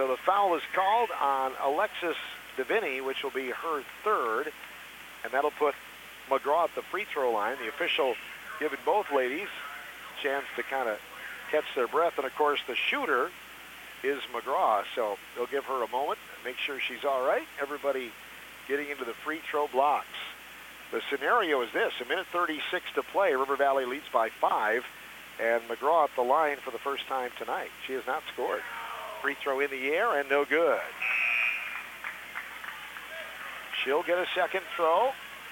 So the foul is called on Alexis Deviney, which will be her third, and that'll put McGraw at the free throw line. The official giving both ladies a chance to kind of catch their breath, and of course the shooter is McGraw, so they'll give her a moment, make sure she's all right. Everybody getting into the free throw blocks. The scenario is this: a minute 36 to play. River Valley leads by 5, and McGraw at the line for the first time tonight. She has not scored. Free throw in the air and no good. She'll get a second throw.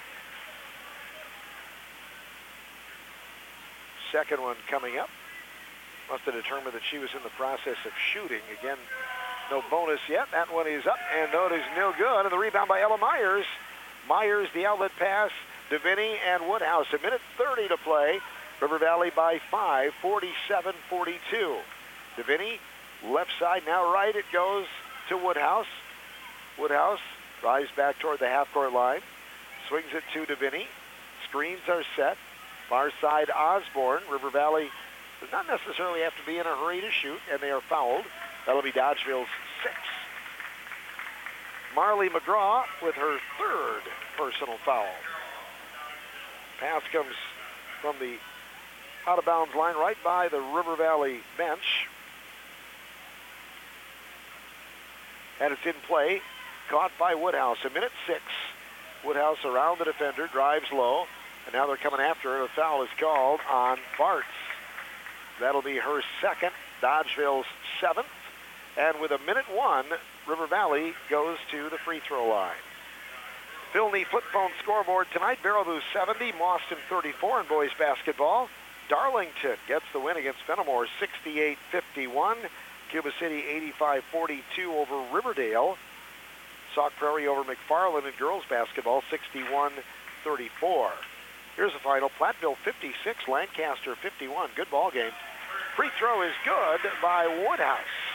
Second one coming up. Must have determined that she was in the process of shooting. Again, no bonus yet. That one is up, and no, it is no good. And the rebound by Ella Myers. Myers, the outlet pass, Deviney and Woodhouse. A minute 30 to play. River Valley by 5, 47-42. Deviney, left side, now right. It goes to Woodhouse. Woodhouse drives back toward the half-court line. Swings it to Deviney. Screens are set. Far side, Osborne. River Valley does not necessarily have to be in a hurry to shoot, and they are fouled. That'll be Dodgeville's 6th. Marley McGraw with her 3rd personal foul. Pass comes from the out-of-bounds line right by the River Valley bench. And it's in play. Caught by Woodhouse. A minute 6. Woodhouse around the defender, drives low, and now they're coming after her. A foul is called on Bartz. That'll be her 2nd, Dodgeville's 7th. And with a minute 1, River Valley goes to the free throw line. Filney flip phone scoreboard tonight. Baraboo 70, Mauston 34 in boys basketball. Darlington gets the win against Fenimore 68-51. Cuba City 85-42 over Riverdale. Sauk Prairie over McFarland in girls basketball 61-34. Here's the final. Platteville 56, Lancaster 51. Good ball game. Free throw is good by Woodhouse.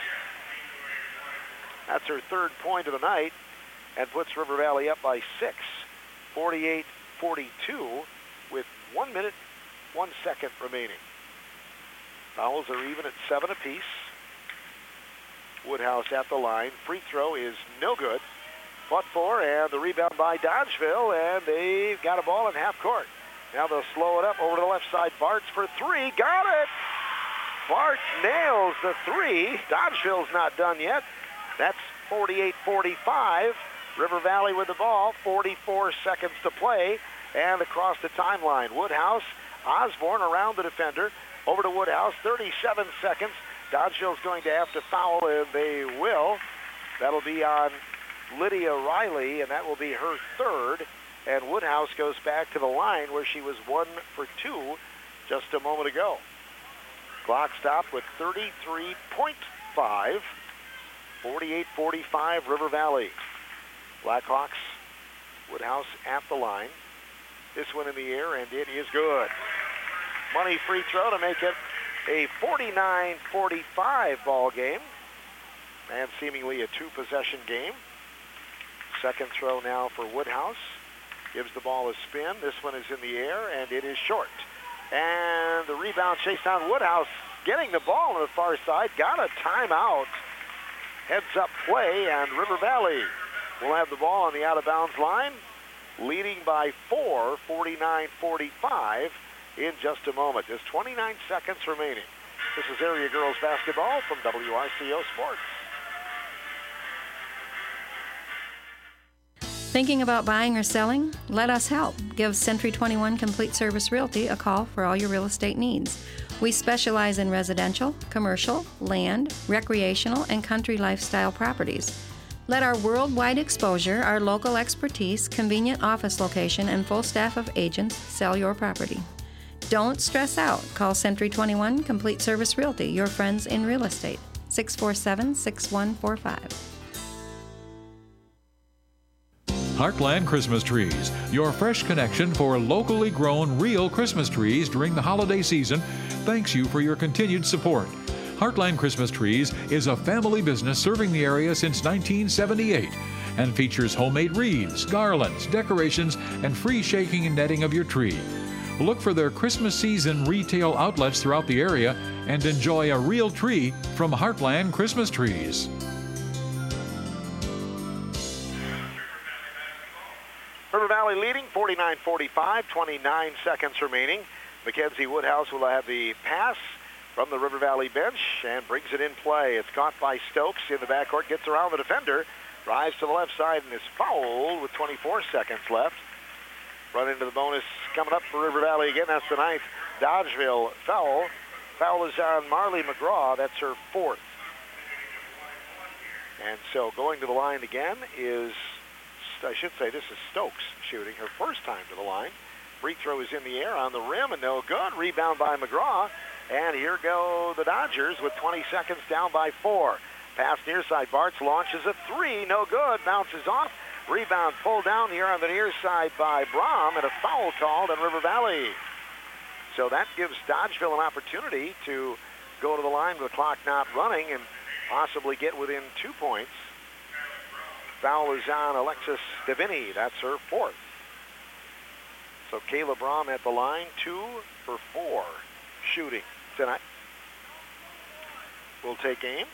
That's her 3rd point of the night and puts River Valley up by 6, 48-42 with 1 minute, 1 second remaining. Fouls are even at 7 apiece. Woodhouse at the line. Free throw is no good. Fought for, and the rebound by Dodgeville, and they've got a ball in half court. Now they'll slow it up over to the left side. Bartz for 3. Got it! Bart nails the 3. Dodgeville's not done yet. That's 48-45. River Valley with the ball. 44 seconds to play. And across the timeline, Woodhouse, Osborne around the defender. Over to Woodhouse. 37 seconds. Dodgeville's going to have to foul, and they will. That'll be on Lydia Riley, and that will be her 3rd. And Woodhouse goes back to the line where she was 1 for 2 just a moment ago. Clock stopped with 33.5. 48-45 River Valley. Blackhawks, Woodhouse at the line. This one in the air, and it is good. Money free throw to make it a 49-45 ball game. And seemingly a 2-possession game. Second throw now for Woodhouse. Gives the ball a spin. This one is in the air, and it is short. And the rebound chase down. Woodhouse getting the ball on the far side. Got a timeout. Heads up play, and River Valley will have the ball on the out-of-bounds line, leading by 4, 49-45 in just a moment. Just 29 seconds remaining. This is area girls basketball from WRCO Sports. Thinking about buying or selling? Let us help. Give Century 21 Complete Service Realty a call for all your real estate needs. We specialize in residential, commercial, land, recreational, and country lifestyle properties. Let our worldwide exposure, our local expertise, convenient office location, and full staff of agents sell your property. Don't stress out. Call Century 21 Complete Service Realty, your friends in real estate. 647-6145. Heartland Christmas Trees, your fresh connection for locally grown real Christmas trees during the holiday season, thanks you for your continued support. Heartland Christmas Trees is a family business serving the area since 1978 and features homemade wreaths, garlands, decorations, and free shaking and netting of your tree. Look for their Christmas season retail outlets throughout the area and enjoy a real tree from Heartland Christmas Trees. Valley leading 49-45, 29 seconds remaining. Mackenzie Woodhouse will have the pass from the River Valley bench and brings it in play. It's caught by Stokes in the backcourt, gets around the defender, drives to the left side, and is fouled with 24 seconds left. Run into the bonus coming up for River Valley again. That's the 9th Dodgeville foul. Foul is on Marley McGraw. That's her 4th. And so going to the line again is, I should say, this is Stokes shooting her first time to the line. Free throw is in the air on the rim and no good. Rebound by McGraw. And here go the Dodgers with 20 seconds down by 4. Pass near side. Bartz launches a 3. No good. Bounces off. Rebound pulled down here on the near side by Brom, and a foul called on River Valley. So that gives Dodgeville an opportunity to go to the line with the clock not running and possibly get within 2 points. Foul is on Alexis Davini. That's her 4th. So Kayla Brom at the line, 2 for 4 shooting tonight. We'll take aim.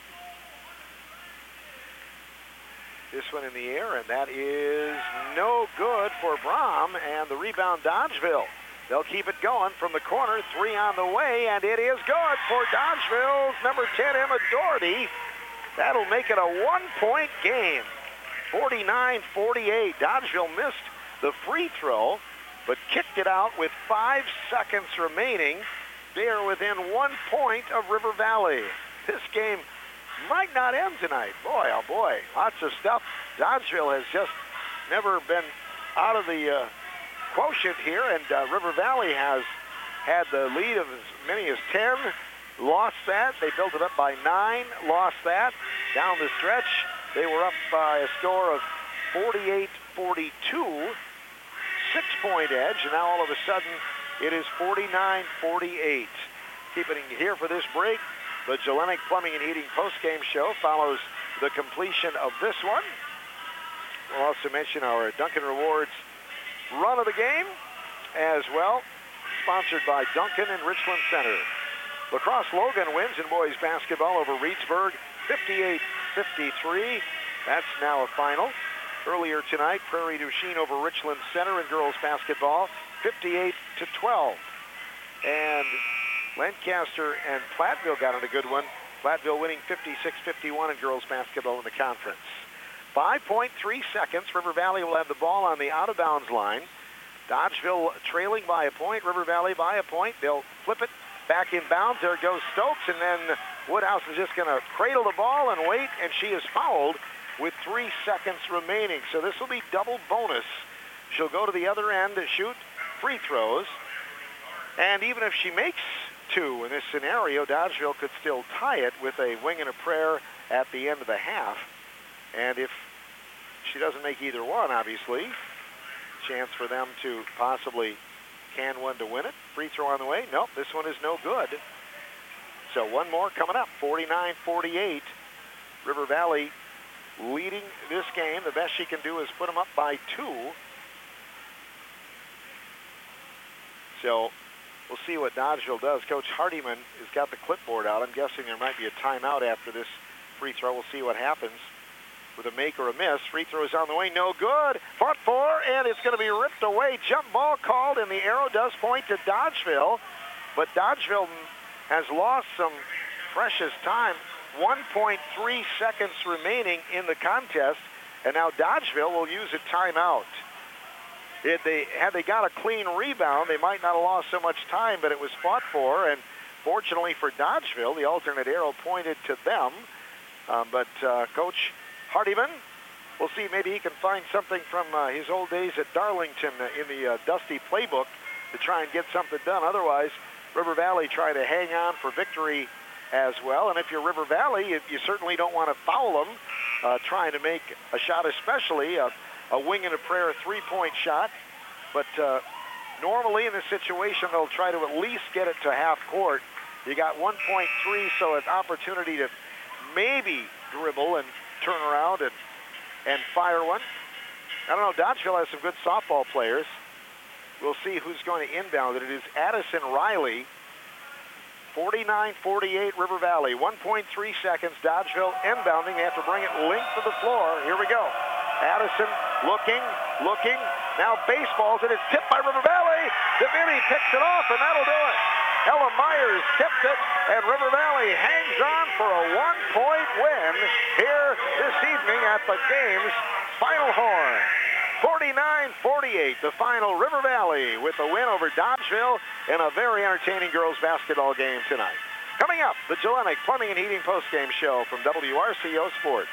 This one in the air, and that is no good for Brom, and the rebound Dodgeville. They'll keep it going from the corner, 3 on the way, and it is good for Dodgeville's number 10, Emma Doherty. That'll make it a 1-point game, 49-48. Dodgeville missed the free throw, but kicked it out with 5 seconds remaining. They are within 1 point of River Valley. This game might not end tonight. Boy, oh boy, lots of stuff. Dodgeville has just never been out of the quotient here, and River Valley has had the lead of as many as 10, lost that. They built it up by 9, lost that. Down the stretch, they were up by a score of 48-42, 6-point edge, and now all of a sudden it is 49-48. Keeping it here for this break. The Jelenic Plumbing and Heating postgame show follows the completion of this one. We'll also mention our Dunkin' Rewards run of the game as well, sponsored by Dunkin' and Richland Center. La Crosse Logan wins in boys basketball over Reedsburg, 58-53. That's now a final. Earlier tonight, Prairie du Chien over Richland Center in girls basketball, 58-12. And Lancaster and Platteville got in a good one. Platteville winning 56-51 in girls basketball in the conference. 5.3 seconds. River Valley will have the ball on the out-of-bounds line. Dodgeville trailing by a point. River Valley by a point. They'll flip it back in bounds. There goes Stokes, and then Woodhouse is just going to cradle the ball and wait, and she is fouled with 3 seconds remaining. So this will be double bonus. She'll go to the other end to shoot free throws. And even if she makes 2 in this scenario, Dodgeville could still tie it with a wing and a prayer at the end of the half. And if she doesn't make either one, obviously, chance for them to possibly can one to win it. Free throw on the way. Nope, this one is no good. So one more coming up, 49-48. River Valley leading this game. The best she can do is put them up by 2. So we'll see what Dodgeville does. Coach Hardiman has got the clipboard out. I'm guessing there might be a timeout after this free throw. We'll see what happens with a make or a miss. Free throw is on the way. No good. Fought for, and it's going to be ripped away. Jump ball called, and the arrow does point to Dodgeville. But Dodgeville has lost some precious time. 1.3 seconds remaining in the contest, and now Dodgeville will use a timeout. Had they got a clean rebound, they might not have lost so much time, but it was fought for, and fortunately for Dodgeville, the alternate arrow pointed to them. But Coach Hardiman, we'll see, maybe he can find something from his old days at Darlington in the Dusty playbook to try and get something done. Otherwise, River Valley try to hang on for victory as well. And if you're River Valley, you certainly don't want to foul them trying to make a shot, especially a wing and a prayer 3-point shot. But normally in this situation, they'll try to at least get it to half court. You got 1.3, so an opportunity to maybe dribble and turn around and fire one. I don't know, Dodgeville has some good softball players. We'll see who's going to inbound it. It is Addison Riley. 49-48 River Valley. 1.3 seconds. Dodgeville inbounding. They have to bring it length of the floor. Here we go. Addison looking, Now baseballs, and it's tipped by River Valley. Davini picks it off, and that'll do it. Ella Myers tipped it, and River Valley hangs on for a one-point win here this evening at the game's final horn. 49-48, the final. River Valley with the win over Dodgeville in a very entertaining girls basketball game tonight. Coming up, the Gellenic Plumbing and Heating postgame show from WRCO Sports.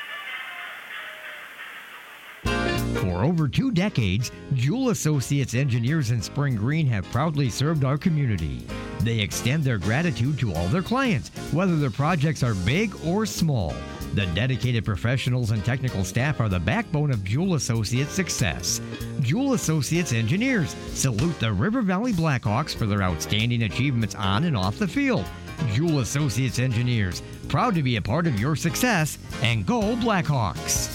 For over 2 decades, Jewel Associates engineers in Spring Green have proudly served our community. They extend their gratitude to all their clients, whether their projects are big or small. The dedicated professionals and technical staff are the backbone of Jewel Associates' success. Jewel Associates engineers salute the River Valley Blackhawks for their outstanding achievements on and off the field. Jewel Associates engineers, proud to be a part of your success, and go Blackhawks!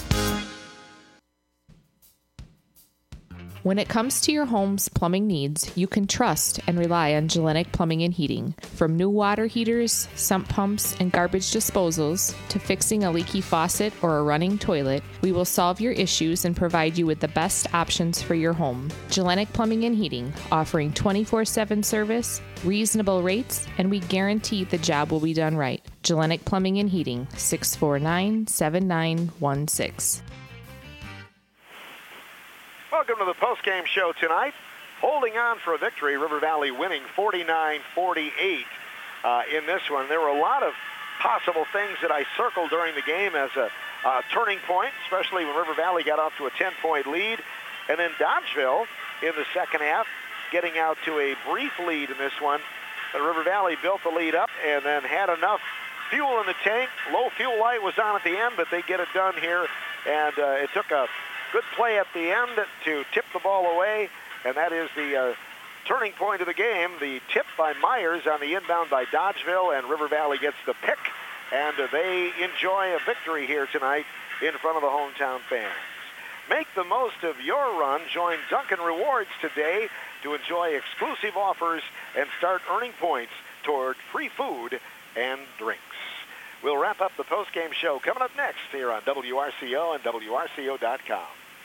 When it comes to your home's plumbing needs, you can trust and rely on Gellenic Plumbing and Heating. From new water heaters, sump pumps, and garbage disposals, to fixing a leaky faucet or a running toilet, we will solve your issues and provide you with the best options for your home. Gellenic Plumbing and Heating, offering 24/7 service, reasonable rates, and we guarantee the job will be done right. Gellenic Plumbing and Heating, 649-7916. Welcome to the postgame show tonight. Holding on for a victory, River Valley winning 49-48 in this one. There were a lot of possible things that I circled during the game as a turning point, especially when River Valley got off to a 10-point lead. And then Dodgeville in the second half getting out to a brief lead in this one. But River Valley built the lead up and then had enough fuel in the tank. Low fuel light was on at the end, but they get it done here. And it took a good play at the end to tip the ball away, and that is the turning point of the game. The tip by Myers on the inbound by Dodgeville, and River Valley gets the pick, and they enjoy a victory here tonight in front of the hometown fans. Make the most of your run. Join Dunkin' Rewards today to enjoy exclusive offers and start earning points toward free food and drinks. We'll wrap up the postgame show coming up next here on WRCO and WRCO.com.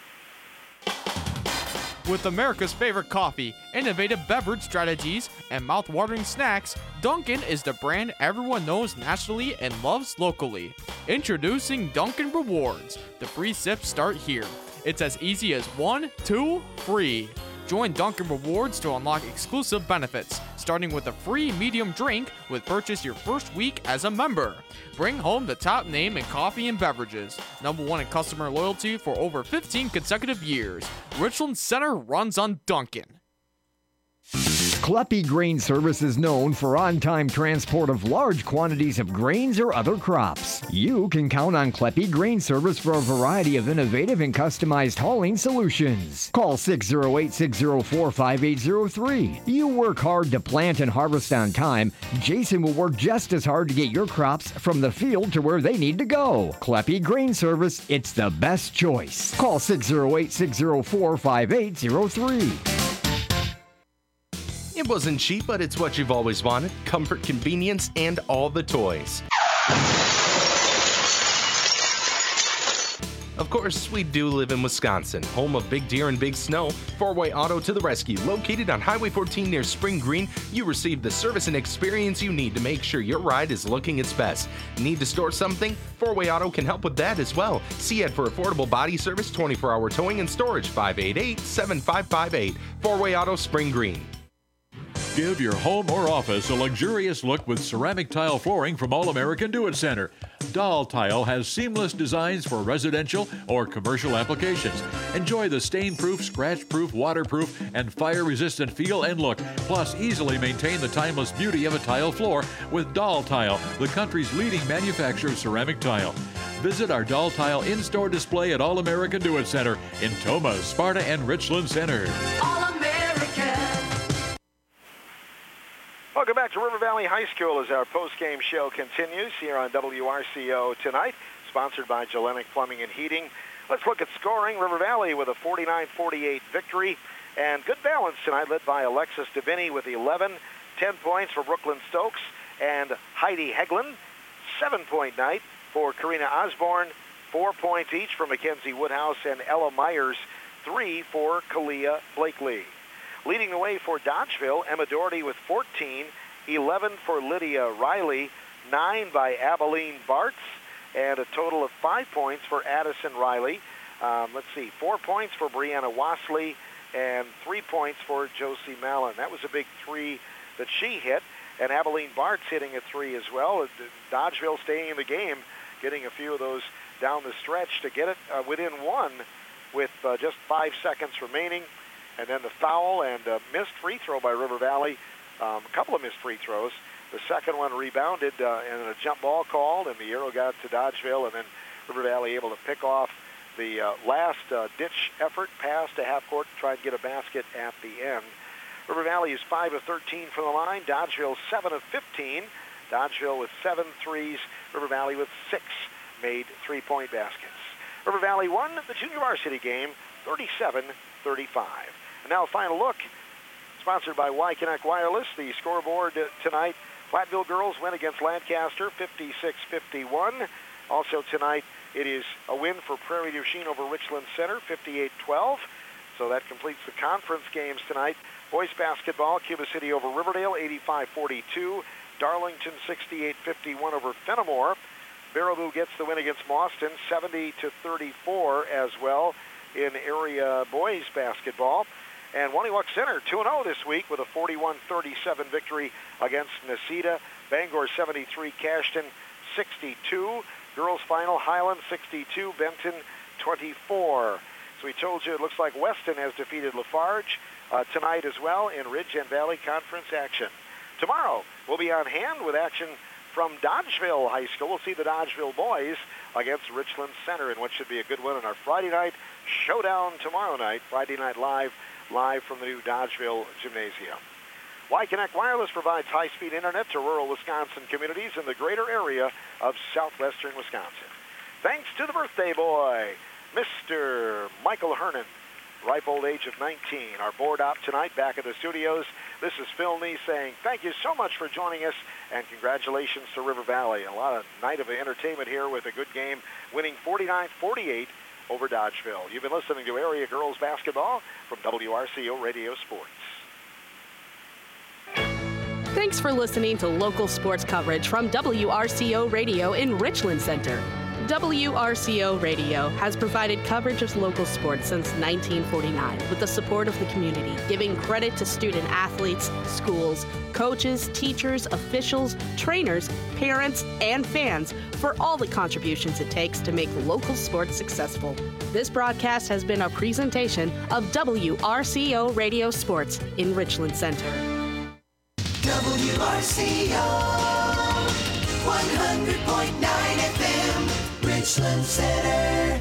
With America's favorite coffee, innovative beverage strategies, and mouth-watering snacks, Dunkin' is the brand everyone knows nationally and loves locally. Introducing Dunkin' Rewards. The free sips start here. It's as easy as 1, 2, free. Join Dunkin' Rewards to unlock exclusive benefits, starting with a free medium drink with purchase your first week as a member. Bring home the top name in coffee and beverages. #1 in customer loyalty for over 15 consecutive years. Richland Center runs on Dunkin'. Kleppe Grain Service is known for on-time transport of large quantities of grains or other crops. You can count on Kleppe Grain Service for a variety of innovative and customized hauling solutions. Call 608-604-5803. You work hard to plant and harvest on time. Jason will work just as hard to get your crops from the field to where they need to go. Kleppe Grain Service, it's the best choice. Call 608-604-5803. It wasn't cheap, but it's what you've always wanted. Comfort, convenience, and all the toys. Of course, we do live in Wisconsin, home of big deer and big snow. Four-Way Auto to the rescue. Located on Highway 14 near Spring Green, you receive the service and experience you need to make sure your ride is looking its best. Need to store something? Four-Way Auto can help with that as well. See it for affordable body service, 24-hour towing and storage, 588-7558. Four-Way Auto, Spring Green. Give your home or office a luxurious look with ceramic tile flooring from All American Do It Center. Doll Tile has seamless designs for residential or commercial applications. Enjoy the stain-proof, scratch-proof, waterproof, and fire-resistant feel and look. Plus, easily maintain the timeless beauty of a tile floor with Doll Tile, the country's leading manufacturer of ceramic tile. Visit our Doll Tile in-store display at All American Do It Center in Tomah, Sparta, and Richland Center. Welcome back to River Valley High School as our post-game show continues here on WRCO tonight, sponsored by Gellenic Plumbing and Heating. Let's look at scoring. River Valley with a 49-48 victory, and good balance tonight, led by Alexis Davini with 11, 10 points for Brooklyn Stokes, and Heidi Heglin. 7-point night for Karina Osborne, 4 points each for Mackenzie Woodhouse and Ella Myers. 3 for Kalia Blakely. Leading the way for Dodgeville, Emma Doherty with 14, 11 for Lydia Riley, 9 by Abilene Bartz, and a total of 5 points for Addison Riley. 4 points for Brianna Wasley, and 3 points for Josie Mallon. That was a big 3 that she hit, and Abilene Bartz hitting a 3 as well. Dodgeville staying in the game, getting a few of those down the stretch to get it within 1 with just 5 seconds remaining. And then the foul and missed free throw by River Valley, a couple of missed free throws. The second one rebounded and a jump ball called, and the arrow got to Dodgeville, and then River Valley able to pick off the last ditch effort pass to half court to try and get a basket at the end. River Valley is 5 of 13 from the line. Dodgeville 7 of 15. Dodgeville with 7 threes. River Valley with 6 made three-point baskets. River Valley won the junior varsity game 37-35. And now a final look, sponsored by Wyconnect Wireless. The scoreboard tonight, Platteville girls win against Lancaster 56-51. Also tonight, it is a win for Prairie du Chien over Richland Center 58-12. So that completes the conference games tonight. Boys basketball, Cuba City over Riverdale 85-42. Darlington 68-51 over Fenimore. Baraboo gets the win against Mauston 70-34 as well in area boys basketball. And Waniwak Center 2-0 this week with a 41-37 victory against Necedah. Bangor 73, Cashton 62. Girls final, Highland 62, Benton 24. So we told you it looks like Weston has defeated Lafarge tonight as well in Ridge and Valley Conference action. Tomorrow we'll be on hand with action from Dodgeville High School. We'll see the Dodgeville boys against Richland Center in what should be a good one in our Friday night showdown tomorrow night. Friday night live from the new Dodgeville Gymnasium. Wyconnect Wireless provides high-speed internet to rural Wisconsin communities in the greater area of southwestern Wisconsin. Thanks to the birthday boy, Mr. Michael Hernan, ripe old age of 19. Our board op tonight back at the studios. This is Phil Nee saying thank you so much for joining us, and congratulations to River Valley. A lot of night of entertainment here with a good game, winning 49-48 over Dodgeville. You've been listening to Area Girls Basketball from WRCO Radio Sports. Thanks for listening to local sports coverage from WRCO Radio in Richland Center. WRCO Radio has provided coverage of local sports since 1949 with the support of the community, giving credit to student athletes, schools, coaches, teachers, officials, trainers, parents, and fans for all the contributions it takes to make local sports successful. This broadcast has been a presentation of WRCO Radio Sports in Richland Center. WRCO 100.9 FM. Richland Center.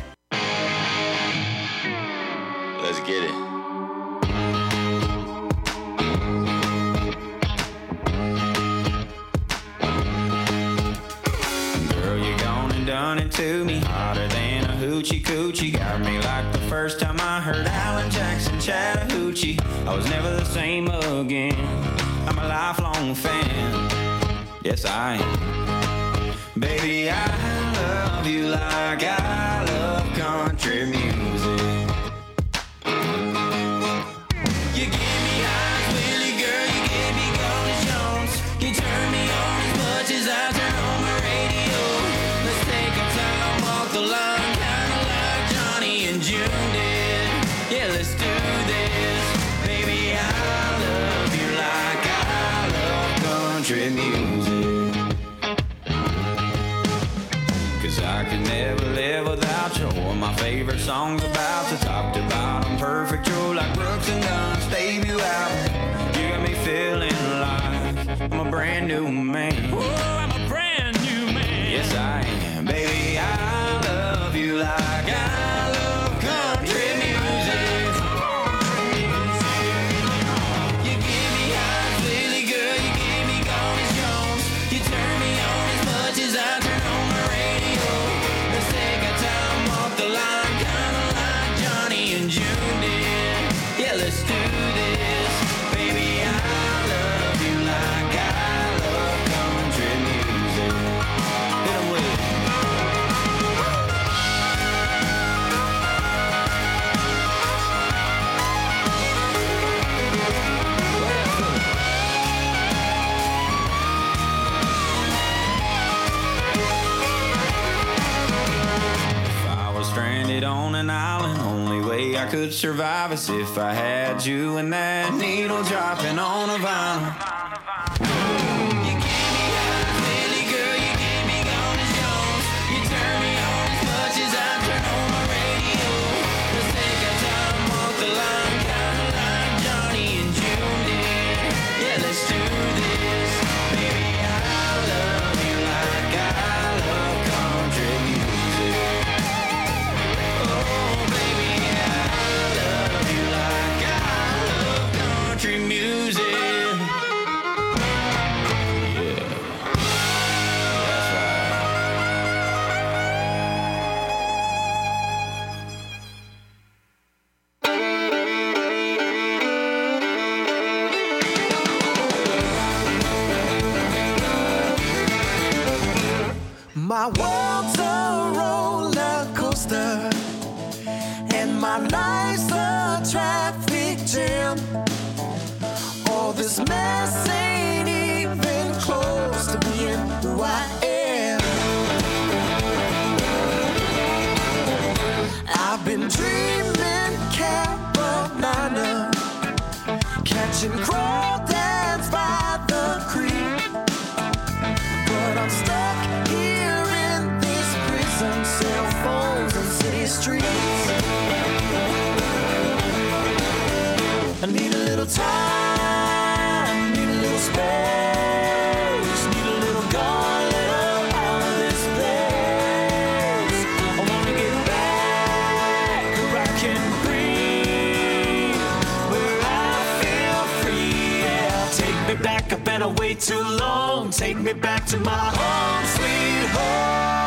Let's get it. Girl, you gone and done it to me. Hotter than a hoochie coochie. Got me like the first time I heard Alan Jackson Chattahoochee. I was never the same again. I'm a lifelong fan. Yes, I am. Baby, I love you like I love country music. You give me eyes, Willie, girl, you give me Golden Jones. You turn me on as much as I turn on my radio. Let's take our time, walk the line, kinda like Johnny and June did. Yeah, let's do this. Baby, I love you like I love country music. I could never live without you. Or my favorite songs about the top to bottom, perfect. You're like Brooks and Dunn, baby, you out. You got me feeling like I'm a brand new man. Whoa, I'm a brand new man. Yes, I am. Baby, I love you like I love country music. You give me eyes, Lily girl, you give me Golden Jones. You turn me on as much as I turn on my radio. Let's take our time, walk the line, kinda like Johnny and June did. Yeah, let's do this. Baby, I love you like I love country music. stranded on an island. Only way I could survive is if I had you and that needle dropping on a vinyl. My world's a roller coaster, and my life's a traffic jam. All this mess ain't even close to being who I am. I've been dreaming Carolina, catching crawdads by the creek, but I'm stuck here in these prison cell phones and city streets. I need a little time, need a little space, need a little gone, little out of this place. I wanna get back where I can breathe, where I feel free. Yeah, take me back, I've been away too long. Take me back to my home, sweet home.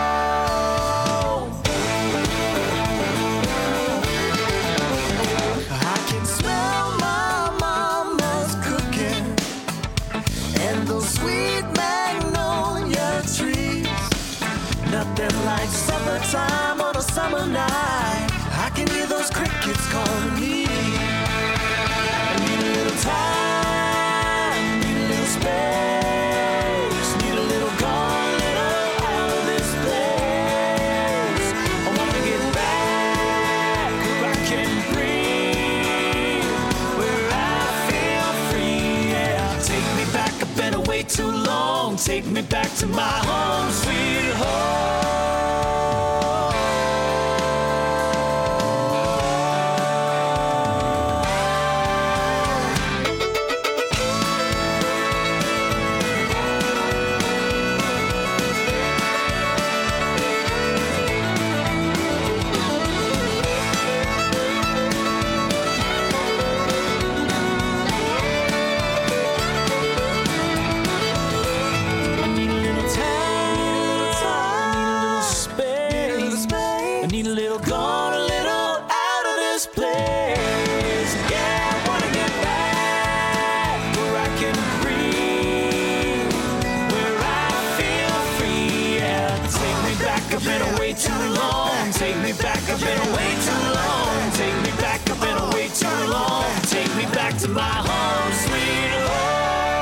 I can smell my mama's cooking and those sweet magnolia trees. Nothing like summertime on a summer night. I can hear those crickets calling me. I need a little time, need a little space, need a little gone, little out of this place. I wanna get back where I can breathe, where I feel free. Yeah, take me back, I've been away too long. Take me back to my home, sweet home. I need a little time, need a little space. I need a little gone, a little out of this place. Yeah, I wanna get back where I can breathe, where I feel free. Yeah, take me back, I've been away too long. Take me back, I've been away too long. Take me back, I've been away too long. Take me back to my home, sweet home.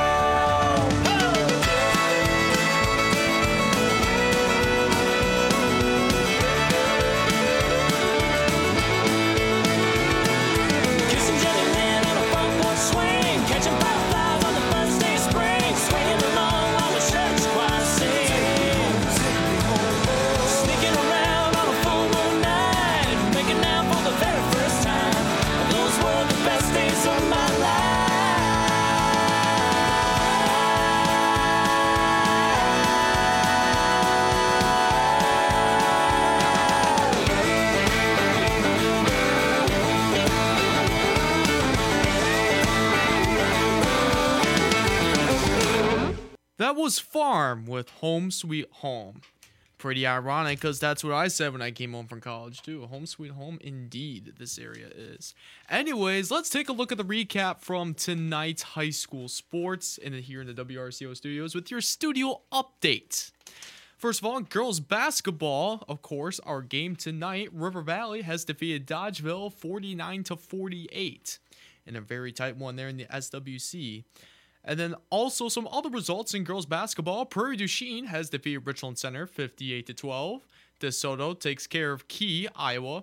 Kissing Jelly Man on a front porch swing, catching fireflies on the first day of spring, swinging along while the church choir sings. Sneaking around on a full moon night, making out for the very first time. Those were the best days of my life. That was Farm with Home Sweet Home. Pretty ironic because that's what I said when I came home from college too. Home sweet home indeed this area is. Anyways, let's take a look at the recap from tonight's high school sports here in the WRCO studios with your studio update. First of all, girls basketball, of course, our game tonight. River Valley has defeated Dodgeville 49-48 in a very tight one there in the SWC. And then also some other results in girls basketball. Prairie du Chien has defeated Richland Center 58-12. DeSoto takes care of Key, Iowa,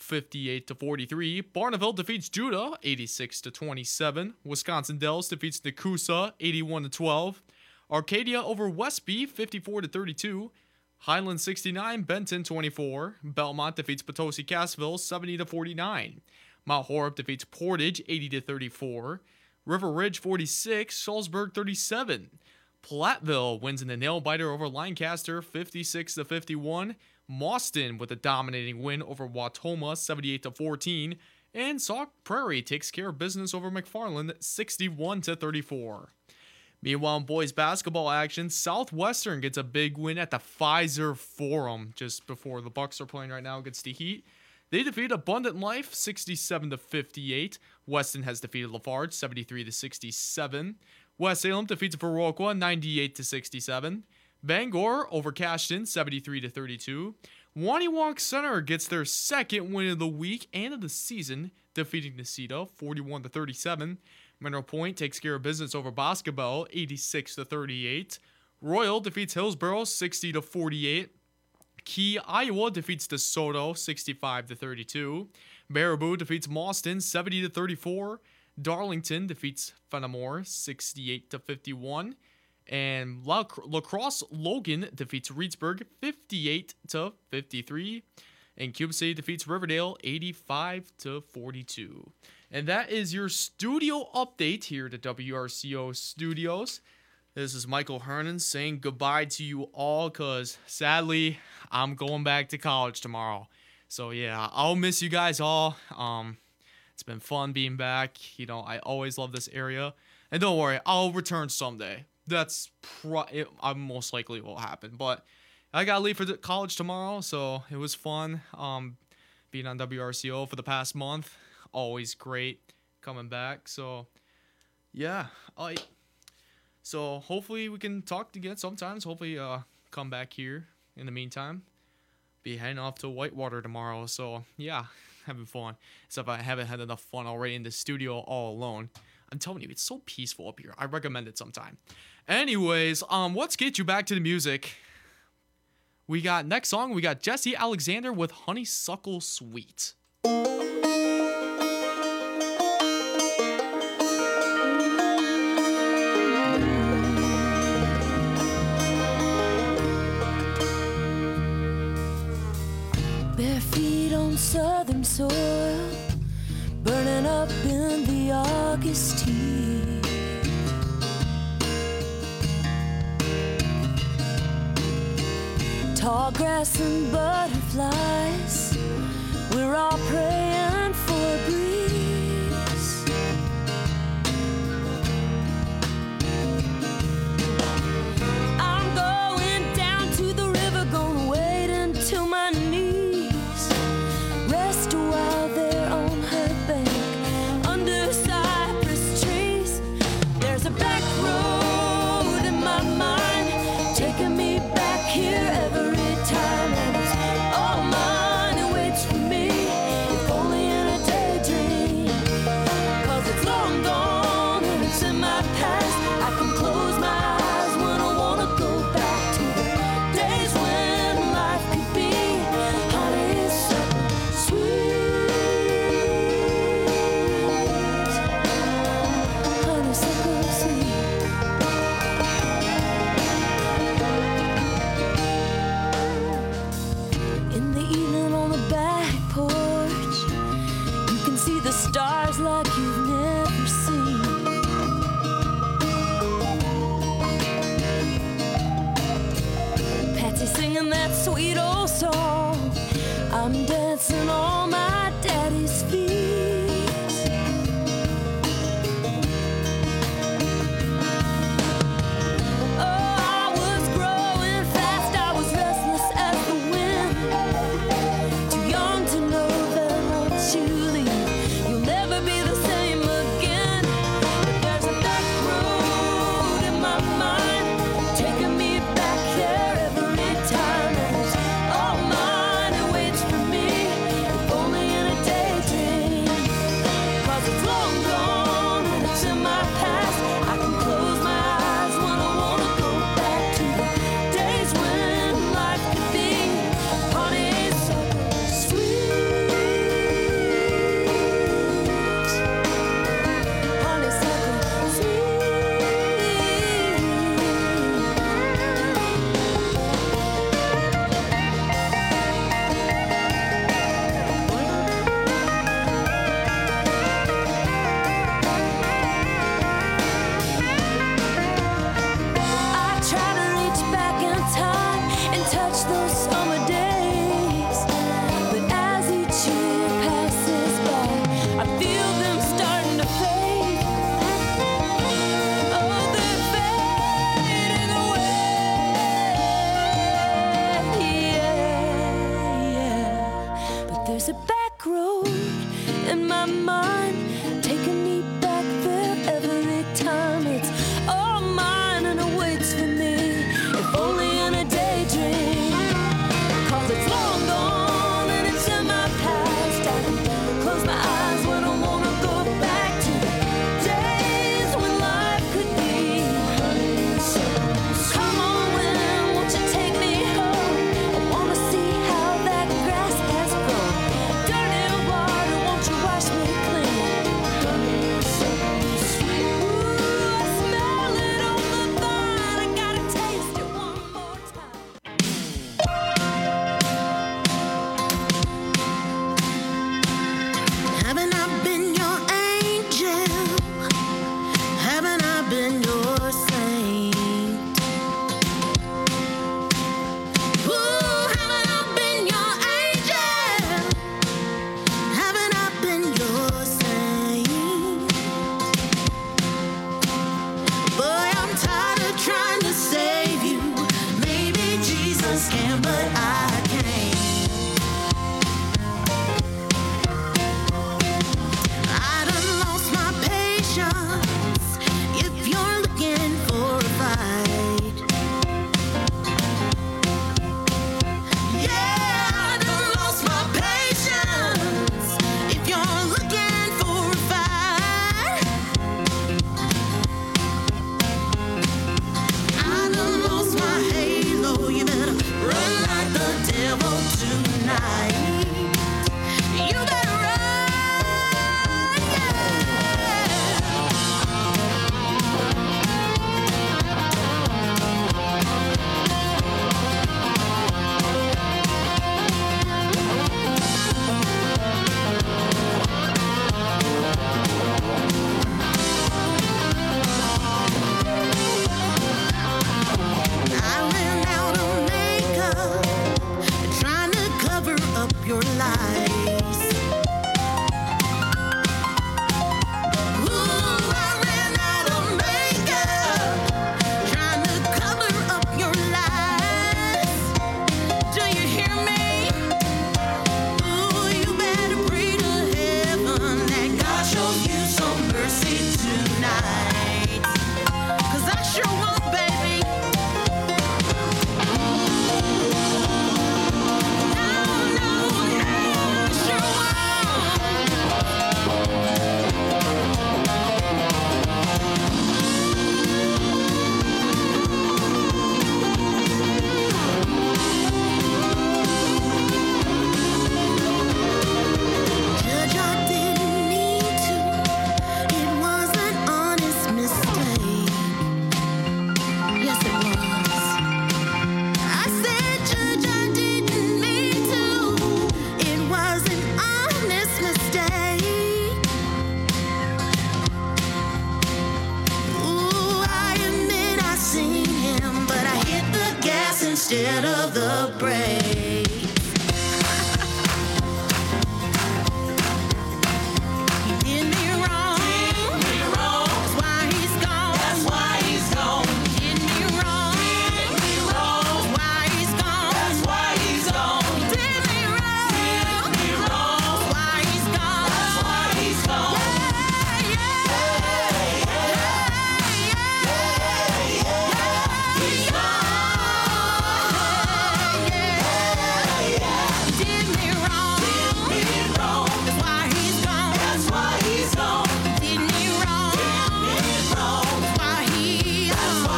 58-43. Barneville defeats Judah, 86-27. Wisconsin Dells defeats Nakusa, 81-12. Arcadia over Westby, 54-32. Highland 69, Benton 24. Belmont defeats Potosi Cassville, 70-49. Mount Horeb defeats Portage, 80-34. River Ridge 46, Shullsburg 37. Platteville wins in the nail biter over Lancaster, 56-51. Mauston with a dominating win over Watoma, 78-14. And Sauk Prairie takes care of business over McFarland, 61-34. Meanwhile, in boys basketball action, Southwestern gets a big win at the Pfizer Forum just before the Bucks are playing right now against the Heat. They defeat Abundant Life 67-58. Weston has defeated Lafarge 73-67. West Salem defeats Viroqua 98-67. Bangor over Cashton 73-32. Waniwak Center gets their second win of the week and of the season, defeating Necedah 41-37. Mineral Point takes care of business over Boscobel 86-38. Royal defeats Hillsboro 60-48. Key, Iowa defeats DeSoto 65-32. Baraboo defeats Mauston 70-34. Darlington defeats Fenimore 68-51. And La Crosse Logan defeats Reedsburg 58-53. And Cube City defeats Riverdale 85-42. And that is your studio update here at the WRCO Studios. This is Michael Hernan saying goodbye to you all because sadly, I'm going back to college tomorrow. So yeah, I'll miss you guys all. It's been fun being back. You know, I always love this area. And don't worry, I'll return someday. That's most likely will happen. But I got to leave for college tomorrow, so it was fun being on WRCO for the past month. Always great coming back. So yeah, so hopefully we can talk again sometimes. Hopefully come back here in the meantime. Be heading off to Whitewater tomorrow. So yeah, having fun. Except I haven't had enough fun already in the studio all alone. I'm telling you, it's so peaceful up here. I recommend it sometime. Anyways, let's get you back to the music. We got next song. We got Jesse Alexander with Honeysuckle Sweet. Bare feet on southern soil, burning up in the August heat. Tall grass and butterflies, we're all praying for a breeze. I'm going down to the river, gonna wade into my knees, rest a while there on her bank, under cypress trees. There's a back road in my mind, taking me back here every time, and it's all mine, it waits for me, if only in a daydream, 'cause it's long gone and it's in my past. I can close my eyes when I wanna go back to the days when life could be honeysuckle sweet, honeysuckle sweet. In the evening on the back porch, you can see the stars like you've never seen. Patsy singing that sweet old song, I'm dancing on my daddy's feet. Oh, I was growing fast, I was restless as the wind, too young to know that once you leave, you'll never be the same again. But there's a back road in my mind, taking me back there every time, and it's all mine, it waits for me, if There's a back road in my mind, taking me back there every time. It's all mine and it waits for me, if only in a daydream. 'Cause it's long gone and it's in my past. I can close my eyes when I wanna go back to the days when life could be. Come on, wind, won't you take me home? I wanna see how that grass has grown. Dirty water, won't you wash me clean? Ooh, I smell it on the vine. I gotta taste it one more time. Haven't I been your angel? Haven't I been your saint? Ooh, haven't I been your angel? Haven't I been your saint? Boy, I'm tired of trying to save you. Maybe Jesus can, but I can't. I done lost my patience if you're looking for a fight. Yeah, I done lost my patience if you're looking for a fight. I done lost my halo, you better run like the devil tonight. You better run, yeah. I ran out of makeup, trying to cover up your lies. Ooh, I ran out of makeup, trying to cover up your lies. Do you hear me? Ooh, you better pray to heaven that God shows you some mercy tonight. 'Cause I sure won't, baby. No, I sure Judge, I didn't need to. It was an honest mistake. Yes, it was. I said, Judge, I didn't mean to. It was an honest mistake. Ooh, I admit I seen him, but I hit the gas instead of the brake. He did me wrong. That's why he's gone. Did me wrong. That's why he's gone. Did me wrong. That's why he's gone. Did me wrong. That's why he's gone. Did me wrong. That's why he's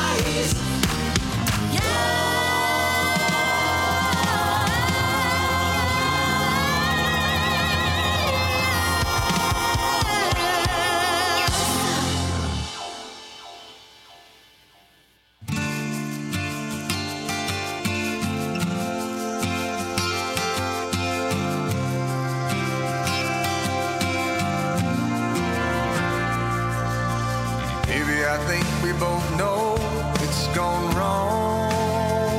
Baby, I think we both know it's gone wrong.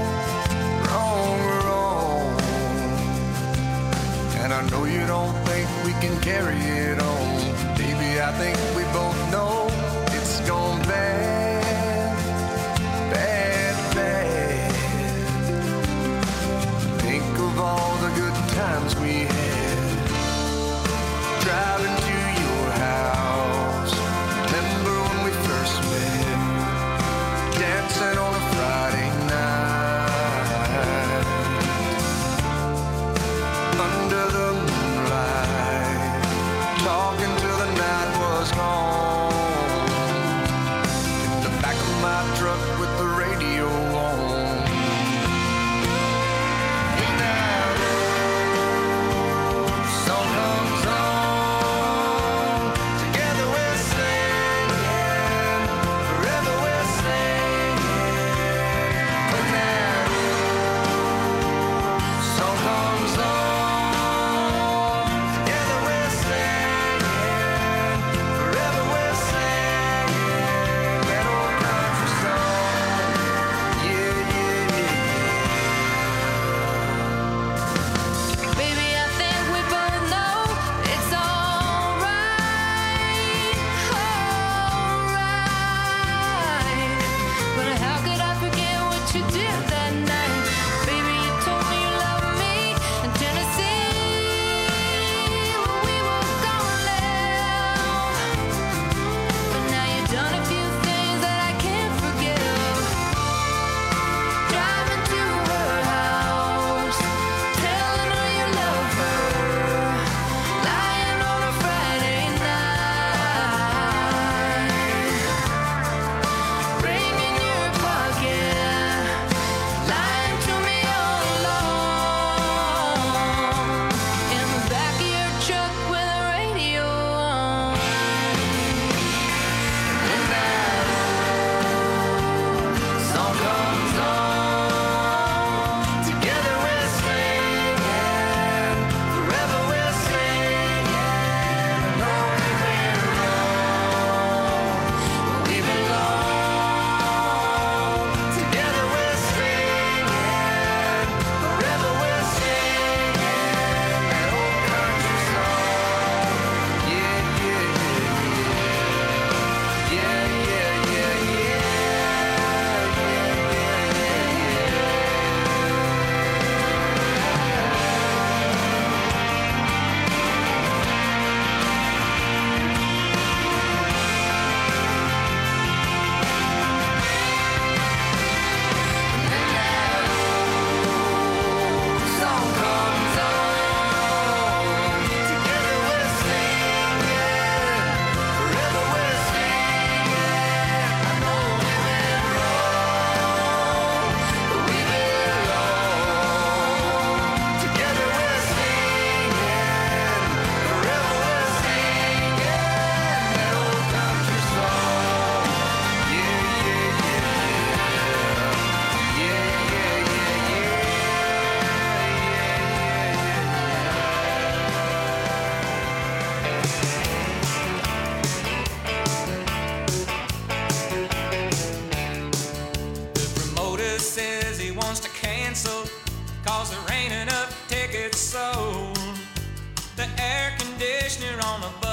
And I know you don't think we can carry it on. Baby, I think we both know it's gone bad. Think of all the good times we had.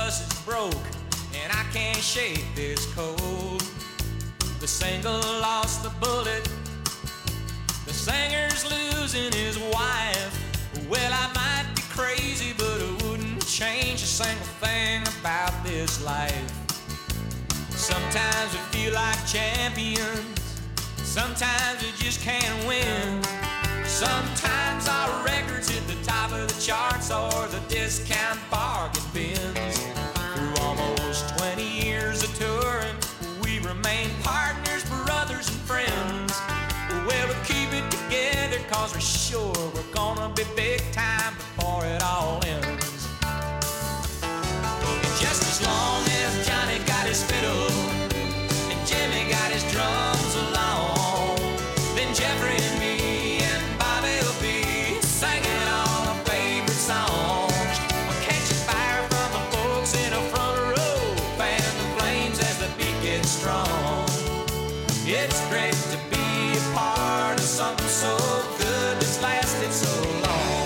bus is broke and I can't shake this cold. The single lost the bullet, the singer's losing his wife. Well, I might be crazy, but it wouldn't change a single thing about this life. Sometimes we feel like champions, sometimes we just can't win. Sometimes our records hit the top of the charts or the discount bargain bins. Through almost 20 years of touring, we remain partners, brothers, and friends. Well, we keep it together cause we're sure we're gonna be big time before it all ends. And just as long as Johnny got his fiddle and Jimmy got his drums along, then Jeffrey and me and Bobby will be singing all our favorite songs. We'll catch a fire from the folks in the front row, fan the flames as the beat gets strong. It's great to be a part of something so good that's lasted so long.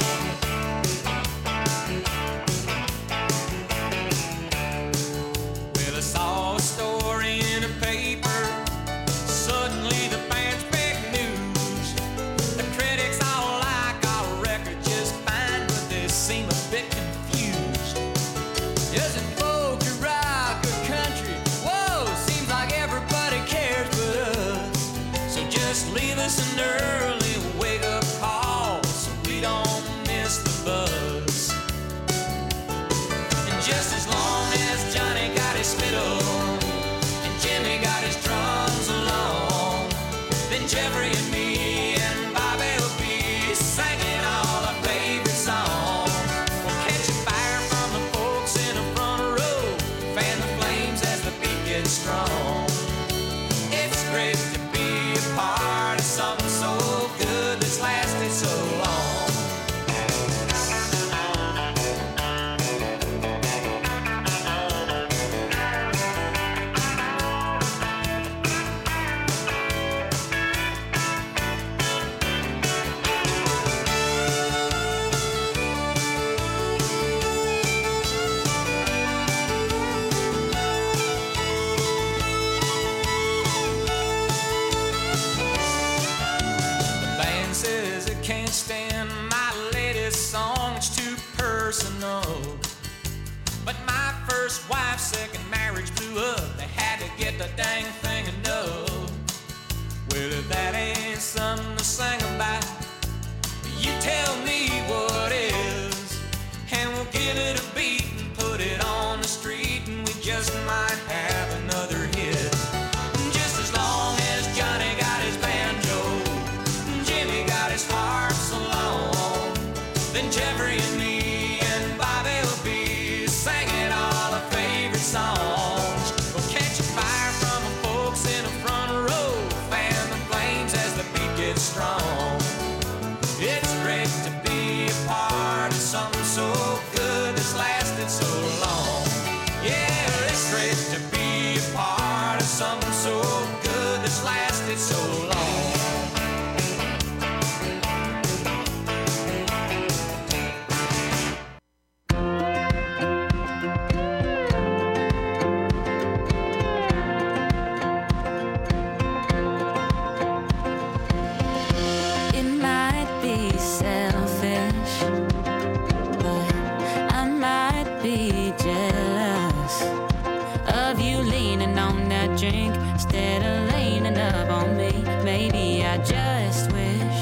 Well, I saw a story in a paper, suddenly the band's big news. The critics all like our record just fine, but they seem a bit confused. Is it folk or rock or country? Whoa, seems like everybody cares but us. So just leave us an early wake-up call so we don't miss the buzz. And just as long as Johnny got his fiddle and Jimmy got his drums along, then Jeffrey and me and Bobby will be singing all our favorite songs. We'll catch a fire from the folks in the front row, fan the flames as the beat gets strong. It's great to be a part of something so good that's lasted so long. The band says it can't stand my latest song, it's too personal. But my first wife's second marriage blew up, they had to get the dang thing annulled. Well, if that ain't something to sing about, you tell me what is, and we'll give it a beat and put it on the street, and we just might have another hit. Just as long as Johnny got his banjo, Jimmy got his harp along, then Jeffrey and me and Bobby will be singing all our favorite songs. We'll catch a fire from the folks in the front row, fan the flames as the beat gets strong. It's great to be a part of something so good that's lasted so long. Yeah, it's great to be a part of something so good that's lasted so long. It might be selfish, but I might be jealous of you leaning on that drink instead of leaning up on me. Maybe I just wish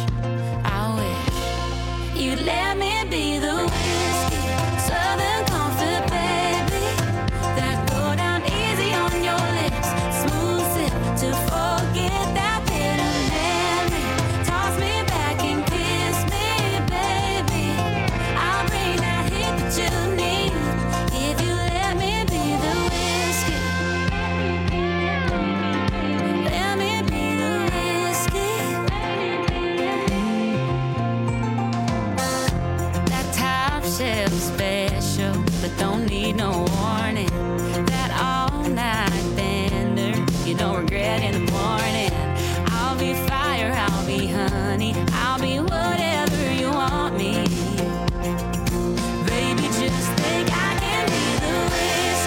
you'd let me be the whiskey, Southern comfort, baby, that go down easy on your lips, smooth sip to forget that bitter memory. Toss me back and kiss me, baby. I'll bring that hit that you need if you let me be the whiskey. Let me be the whiskey. That top shelf special, but don't need no warning. That all night bender, you don't regret in the morning. I'll be fire, I'll be honey, I'll be whatever you want me. Baby, just think I can be the whiskey.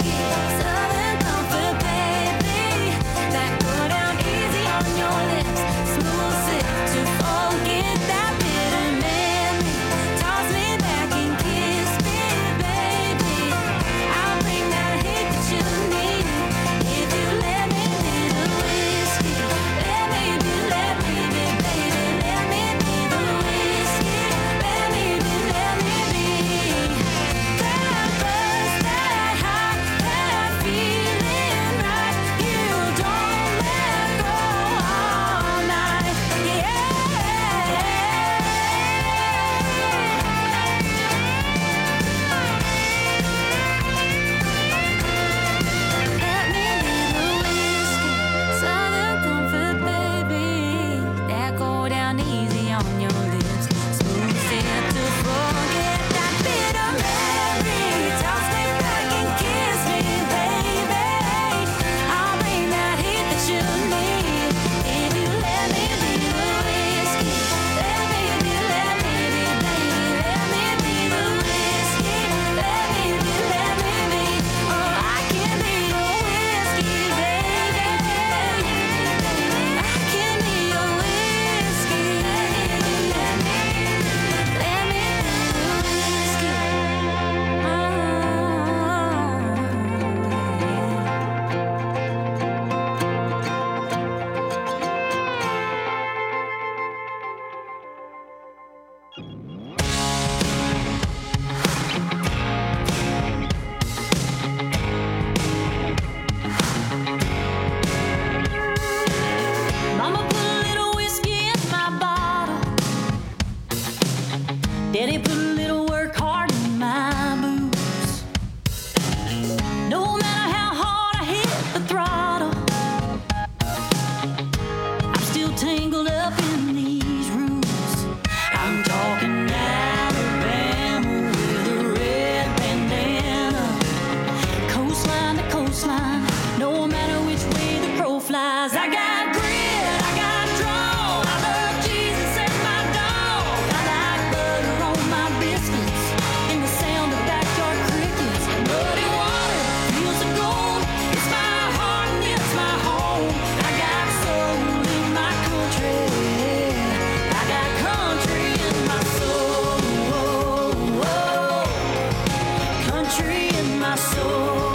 country in my soul.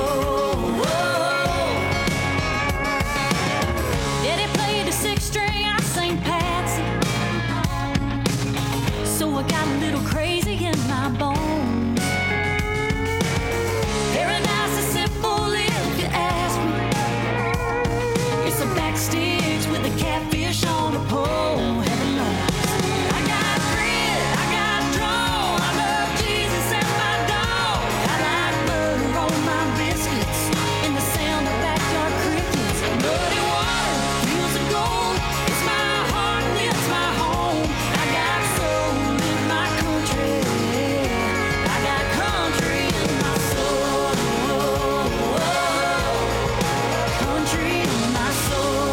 Daddy played the sixth string, I sang Patsy. So I got a little crazy in my bones. Paradise is simple if you ask me. It's a backstage with a catfish on a pole. Heaven knows. I got grit, I got draw. I love Jesus and my dog. I like butter on my biscuits and the sound of backyard crickets. Muddy water, fields of gold. It's my heart and it's my home. I got soul in my country. I got country in my soul. Country in my soul.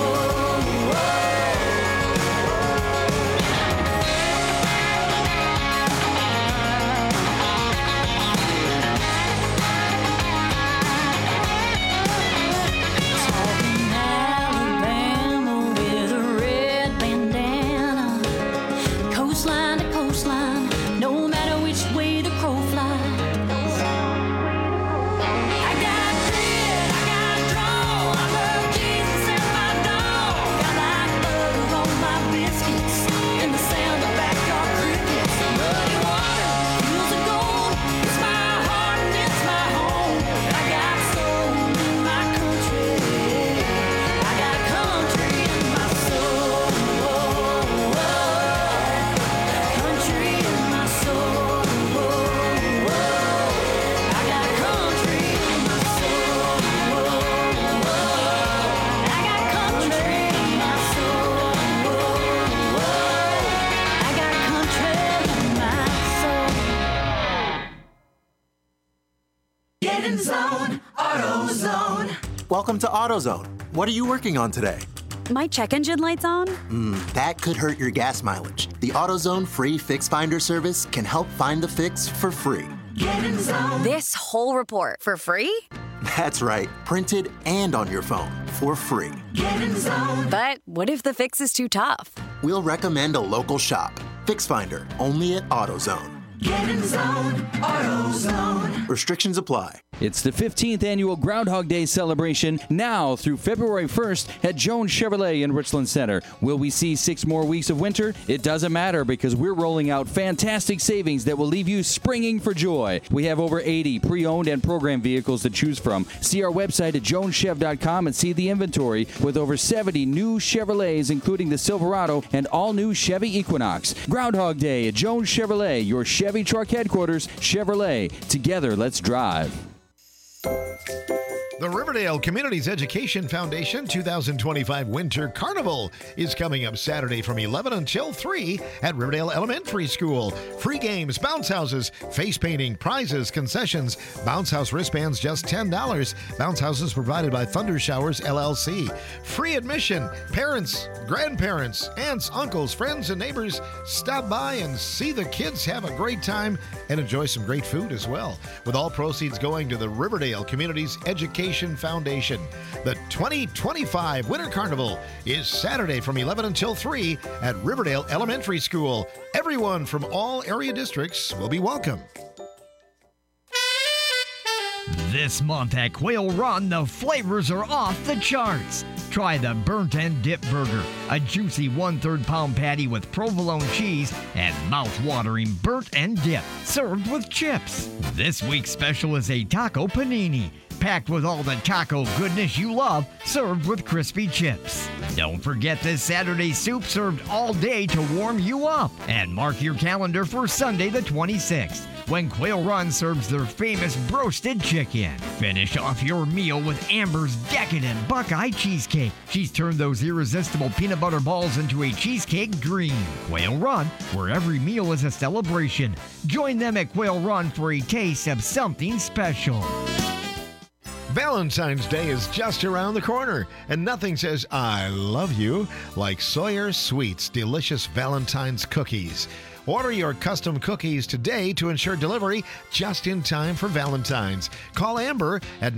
Talking Alabama with a red bandana, coastline to coastline, no matter which way the crow flies. I got grit, I got draw, I love Jesus and my dog. I like butter on my biscuits and the sound of backyard crickets. Muddy water, fields of gold. It's my heart and it's my home. I got soul in my country. I got country in my soul. Country in my soul. I got country in my soul. I got country in my soul. I got country in my soul. Get in zone, AutoZone. Welcome to AutoZone. What are you working on today? My check engine light's on? That could hurt your gas mileage. The AutoZone free Fix Finder service can help find the fix for free. Get in zone. This whole report for free? That's right, printed and on your phone for free. Get in zone. But what if the fix is too tough? We'll recommend a local shop. Fix Finder, only at AutoZone. Get in zone, AutoZone. Restrictions apply. It's the 15th annual Groundhog Day celebration now through February 1st at Jones Chevrolet in Richland Center. Will we see 6 more weeks of winter? It doesn't matter because we're rolling out fantastic savings that will leave you springing for joy. We have over 80 pre-owned and program vehicles to choose from. See our website at joneschev.com and see the inventory with over 70 new Chevrolets, including the Silverado and all-new Chevy Equinox. Groundhog Day at Jones Chevrolet, your Chevy truck headquarters. Chevrolet. Together, let's drive. The Riverdale Communities Education Foundation 2025 Winter Carnival is coming up Saturday from 11 until 3 at Riverdale Elementary School. Free games, bounce houses, face painting, prizes, concessions, bounce house wristbands just $10. Bounce houses provided by Thunder Showers LLC. Free admission. Parents, grandparents, aunts, uncles, friends, and neighbors stop by and see the kids have a great time and enjoy some great food as well. With all proceeds going to the Riverdale Communities Education Foundation. The 2025 Winter Carnival is Saturday from 11 until 3 at Riverdale Elementary School. Everyone from all area districts will be welcome. This month at Quail Run, the flavors are off the charts. Try the Burnt End Dip Burger, a juicy 1/3 pound patty with provolone cheese and mouth-watering burnt end dip, served with chips. This week's special is a taco panini, packed with all the taco goodness you love, served with crispy chips. Don't forget this Saturday soup served all day to warm you up. And mark your calendar for Sunday the 26th, when Quail Run serves their famous broasted chicken. Finish off your meal with Amber's decadent Buckeye cheesecake. She's turned those irresistible peanut butter balls into a cheesecake dream. Quail Run, where every meal is a celebration. Join them at Quail Run for a taste of something special. Valentine's Day is just around the corner, and nothing says I love you like Sawyer Sweets delicious Valentine's cookies. Order your custom cookies today to ensure delivery just in time for Valentine's. Call Amber at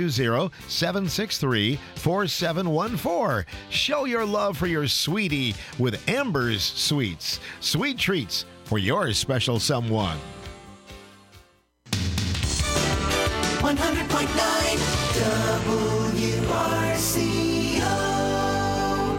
920-763-4714. Show your love for your sweetie with Amber's Sweets. Sweet treats for your special someone. 100.9 WRCO.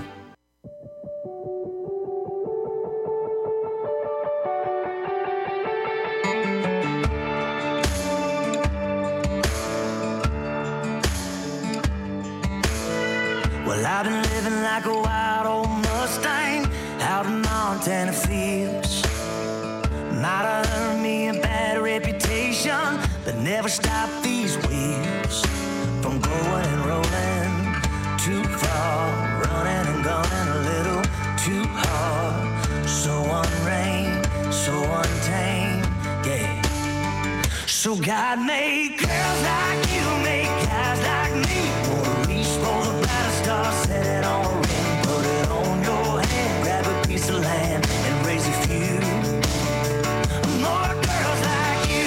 Well, I've been living like a wild old Mustang out in Montana fields. Might have earned me a bad reputation, but never stop these wheels from going and rolling too far, running and gunning a little too hard. So unrein, so untamed, yeah. So God made girls like you, made guys like me. Wanna reach for the brightest star, set it on a ring, put it on your hand, grab a piece of land and raise a few more girls like you.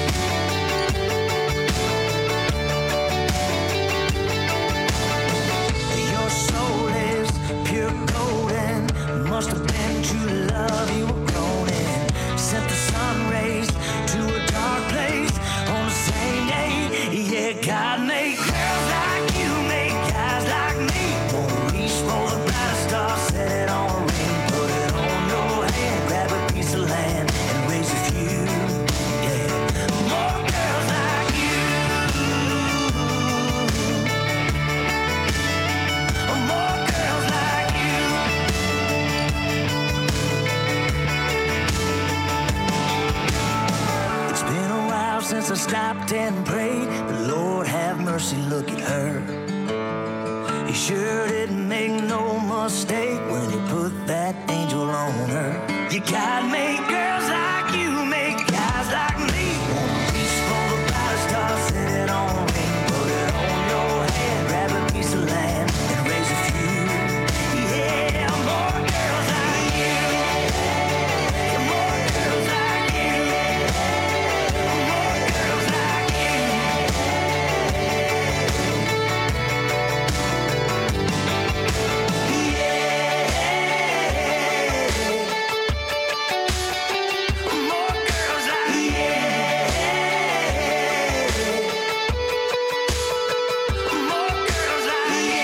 Your soul is pure golden, must have been true love you were grown in. Sent the sun rays to a dark place on the same day. Yeah, God made girls like you, made guys like me. Wanna reach for the brightest star, set it on a ring, put it on your hand, grab a piece of land and raise a few, yeah, more girls like you. More girls like you. It's been a while since I stopped and prayed, but Lord have mercy, look at her. He sure didn't make no mistake when he put that angel on her. You gotta make girls like you, make guys like me. Wanna reach for the brightest star, set it on a ring, put it on your hand, grab a piece of land and raise a few. Yeah, more girls like you. More girls like you. More girls like you. More girls like you. More girls like you.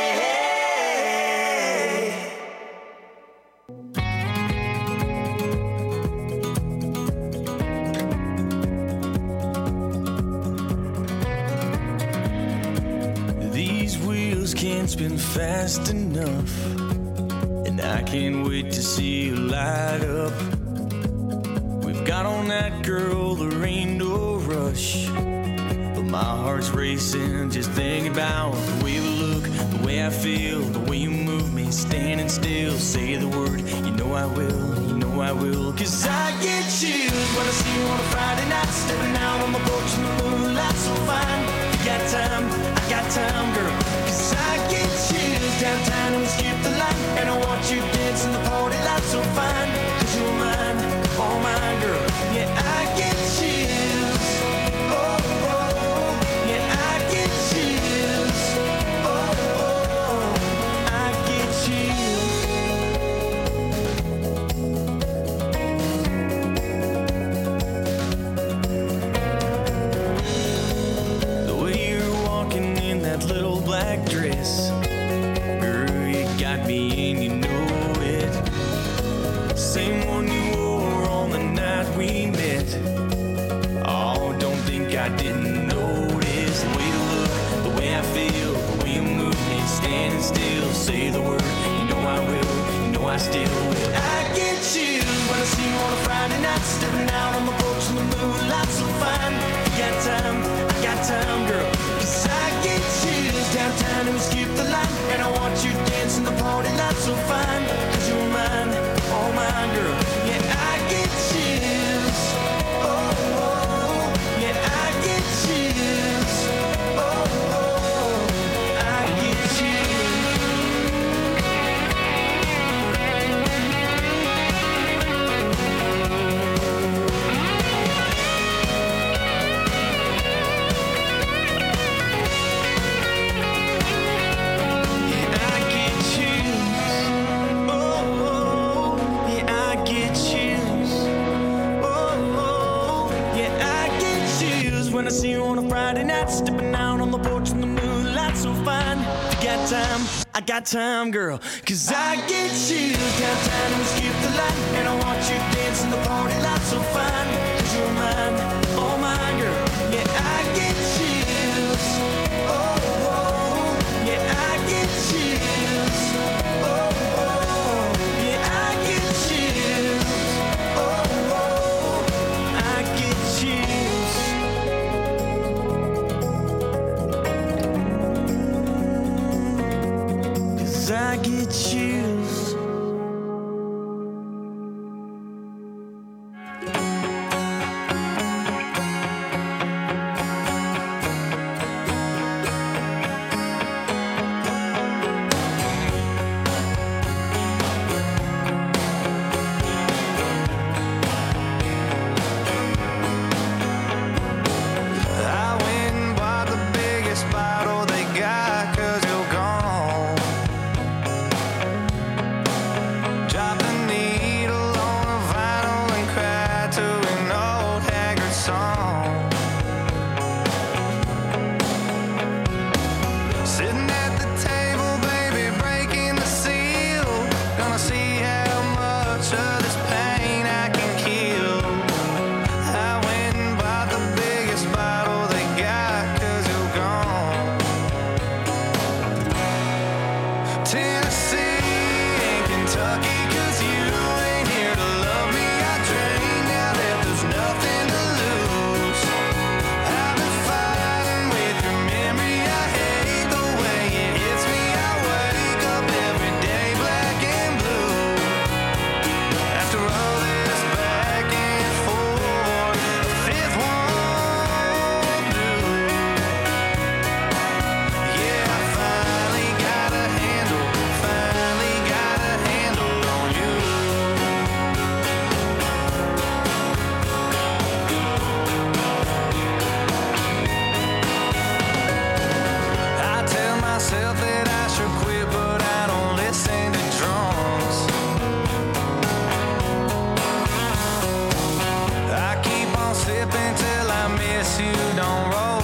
These wheels can't spin fast enough, and I can't wait to see you light up. We've got on that girl, there ain't no rush, but my heart's racing just thinking about the way we look, the way I feel, the way you move me, standing still. Say the word, you know I will, you know I will. 'Cause I get chills when I see you on a Friday night, stepping out on my porch in the moonlight, so fine. You got time, I got time, girl. 'Cause I get chills downtown and we skip the line, and I watch you dance in the party light, so fine. 'Cause you're mine, all mine, girl. Yeah, I get chills. Oh, oh, yeah, I get chills. Oh, oh, I get chills. The way you're walking in that little black dress, girl, you got me and you know it. Same one you wore on the night we met. Oh, don't think I didn't notice the way you look, the way I feel, the way you move me, standing still. Say the word, you know I will, you know I still will. I get chills when I see you on a Friday night, stepping out on my porch in the moonlight, so fine. You got time, I got time, girl. 'Cause I get chills downtown and we skip the line, and I watch you dance in the party light, so fine. 'Cause you're mine, all mine, girl. Yeah, I get chills. Oh, oh, yeah, I get chills. Oh, oh, I get chills. tears when I see you on a Friday night, stepping out on the porch in the moonlight so fine. If you got time, I got time, girl, 'cause I get chills. Count time and skip the line, and I want you dancing the party light so fine. 'Cause you're mine, oh mine, girl. Yeah, I get chills. Oh, oh, yeah, I get chills. Oh, oh, yeah, I get chills. Oh, oh, I get chills. 'Cause I get chills. I went and bought the biggest bottle they got 'cause you're gone. Dropped the needle on a vinyl and cried to an old haggard song. Sitting at the table, baby, breaking the seal. Gonna see how much of this pain I can kill. I went and bought the biggest bottle they got 'cause you're gone. Tennessee and Kentucky 'cause you ain't here to love me. I drink now that there's nothing to lose. I've been fighting with your memory. I hate the way it hits me. I wake up every day black and blue. After all this back and forth, the fifth won't do. Yeah, I finally got a handle on you. I tell myself that I should quit, but I don't listen to drunks. I keep on sipping till I miss you. Don't roll